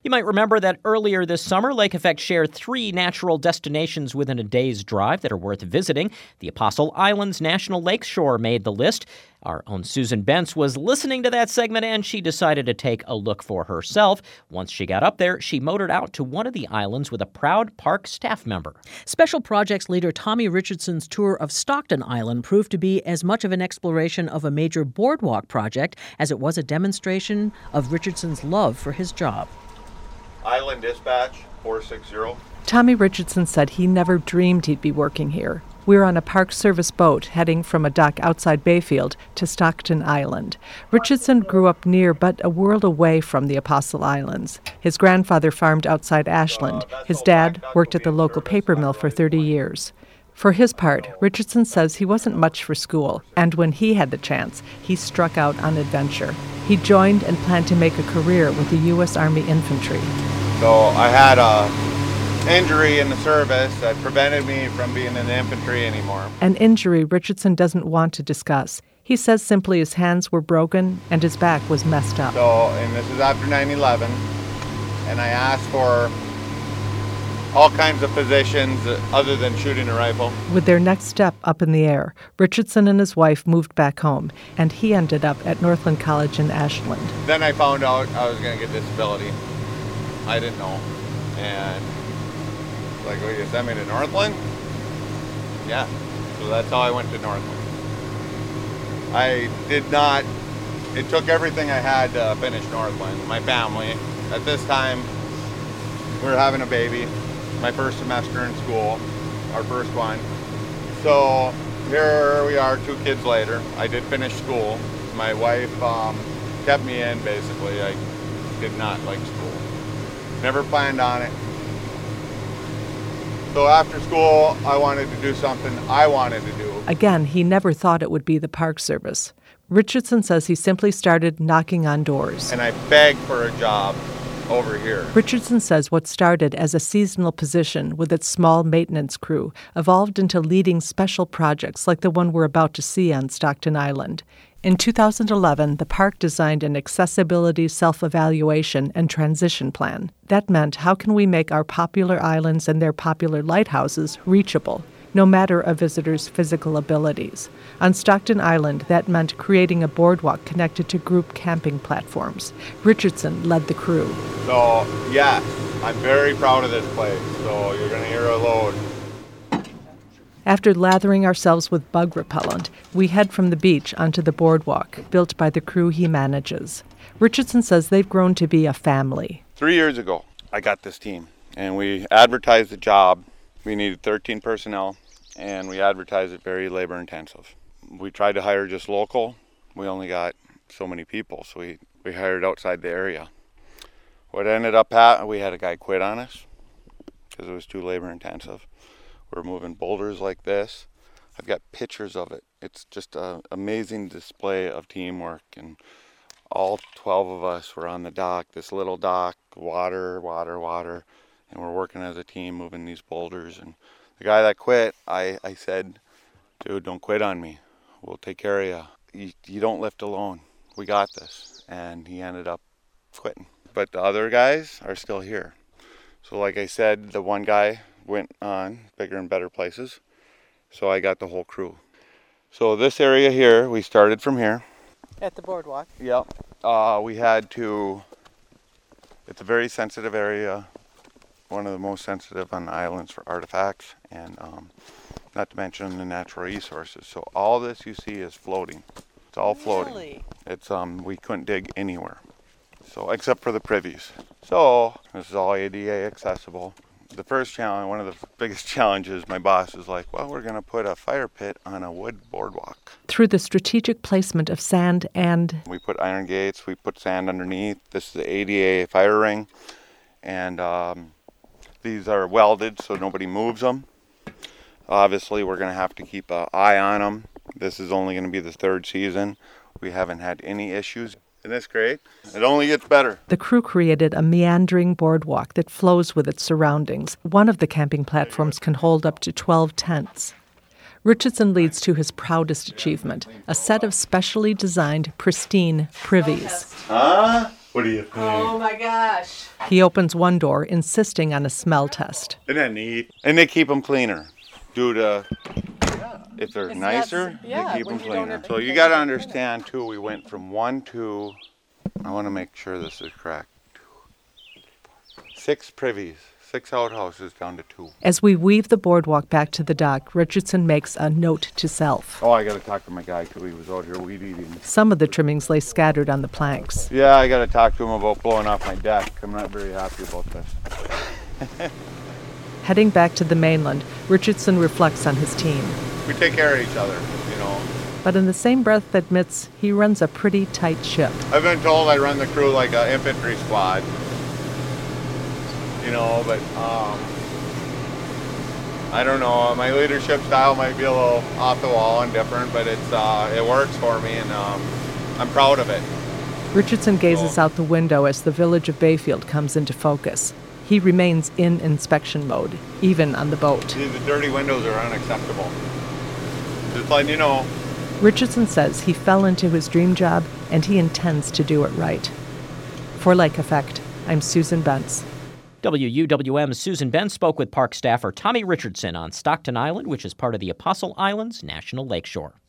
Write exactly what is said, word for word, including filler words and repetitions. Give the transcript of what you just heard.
You might remember that earlier this summer, Lake Effect shared three natural destinations within a day's drive that are worth visiting. The Apostle Islands National Lakeshore made the list. Our own Susan Bentz was listening to that segment, and she decided to take a look for herself. Once she got up there, she motored out to one of the islands with a proud park staff member. Special Projects leader Tommy Richardson's tour of Stockton Island proved to be as much of an exploration of a major boardwalk project as it was a demonstration of Richardson's love for his job. Island Dispatch, four six zero. Tommy Richardson said he never dreamed he'd be working here. We were on a Park Service boat heading from a dock outside Bayfield to Stockton Island. Richardson grew up near but a world away from the Apostle Islands. His grandfather farmed outside Ashland. His dad worked at the local paper mill for thirty years. For his part, Richardson says he wasn't much for school, and when he had the chance, he struck out on adventure. He joined and planned to make a career with the U S Army Infantry. So I had a injury in the service that prevented me from being in the infantry anymore. An injury Richardson doesn't want to discuss. He says simply his hands were broken and his back was messed up. So, and this is after nine eleven, and I asked for all kinds of positions other than shooting a rifle. With their next step up in the air, Richardson and his wife moved back home, and he ended up at Northland College in Ashland. Then I found out I was going to get disability. I didn't know. And like, oh, you sent me to Northland? Yeah. So that's how I went to Northland. I did not, it took everything I had to finish Northland. My family. At this time, we were having a baby. My first semester in school, our first one. So here we are, two kids later. I did finish school. My wife um, kept me in, basically. I did not like school. Never planned on it. So after school, I wanted to do something I wanted to do. Again, he never thought it would be the Park Service. Richardson says he simply started knocking on doors. And I begged for a job over here. Richardson says what started as a seasonal position with its small maintenance crew evolved into leading special projects like the one we're about to see on Stockton Island. In two thousand eleven, the park designed an accessibility self-evaluation and transition plan. That meant, how can we make our popular islands and their popular lighthouses reachable, no matter a visitor's physical abilities? On Stockton Island, that meant creating a boardwalk connected to group camping platforms. Richardson led the crew. So, yes, I'm very proud of this place. So you're going to hear a load. After lathering ourselves with bug repellent, we head from the beach onto the boardwalk, built by the crew he manages. Richardson says they've grown to be a family. Three years ago, I got this team, and we advertised the job. We needed thirteen personnel, and we advertised it very labor-intensive. We tried to hire just local. We only got so many people, so we, we hired outside the area. What ended up happening, we had a guy quit on us because it was too labor-intensive. We're moving boulders like this. I've got pictures of it. It's just an amazing display of teamwork, and all twelve of us were on the dock, this little dock, water, water, water, and we're working as a team moving these boulders. And the guy that quit, I, I said, dude, don't quit on me. We'll take care of you. you. You don't lift alone. We got this. And he ended up quitting. But the other guys are still here. So like I said, the one guy went on bigger and better places. So I got the whole crew. So this area here, we started from here. At the boardwalk? Yep. Uh, we had to, it's a very sensitive area. One of the most sensitive on the islands for artifacts, and um, not to mention the natural resources. So all this you see is floating. It's all floating. Really? It's um we couldn't dig anywhere, so except for the privies. So this is all A D A accessible. The first challenge, one of the biggest challenges, my boss is like, well, we're going to put a fire pit on a wood boardwalk. Through the strategic placement of sand and... We put iron gates, we put sand underneath. This is the A D A fire ring, and um, these are welded so nobody moves them. Obviously, we're going to have to keep an eye on them. This is only going to be the third season. We haven't had any issues. Isn't this great? It only gets better. The crew created a meandering boardwalk that flows with its surroundings. One of the camping platforms can hold up to twelve tents. Richardson leads to his proudest achievement, a set of specially designed, pristine privies. Huh? What do you think? Oh my gosh. He opens one door, insisting on a smell test. Isn't that neat? And they keep them cleaner. Due to, if they're It's nicer, not- yeah, they keep when them you don't cleaner. have So you anything got to to- understand too, we went from one to, I want to make sure this is correct, six privies, six outhouses down to two. As we weave the boardwalk back to the dock, Richardson makes a note to self. Oh, I got to talk to my guy too. He was out here weed eating. Some of the trimmings lay scattered on the planks. Yeah, I got to talk to him about blowing off my deck. I'm not very happy about this. Heading back to the mainland, Richardson reflects on his team. We take care of each other, you know. But in the same breath admits he runs a pretty tight ship. I've been told I run the crew like an infantry squad. You know, but um, I don't know. My leadership style might be a little off the wall and different, but it's uh, it works for me, and um, I'm proud of it. Richardson gazes out the window as the village of Bayfield comes into focus. He remains in inspection mode, even on the boat. See, the dirty windows are unacceptable. Just letting you know. Richardson says he fell into his dream job and he intends to do it right. For Lake Effect, I'm Susan Bentz. W U W M's Susan Bentz spoke with park staffer Tommy Richardson on Stockton Island, which is part of the Apostle Islands National Lakeshore.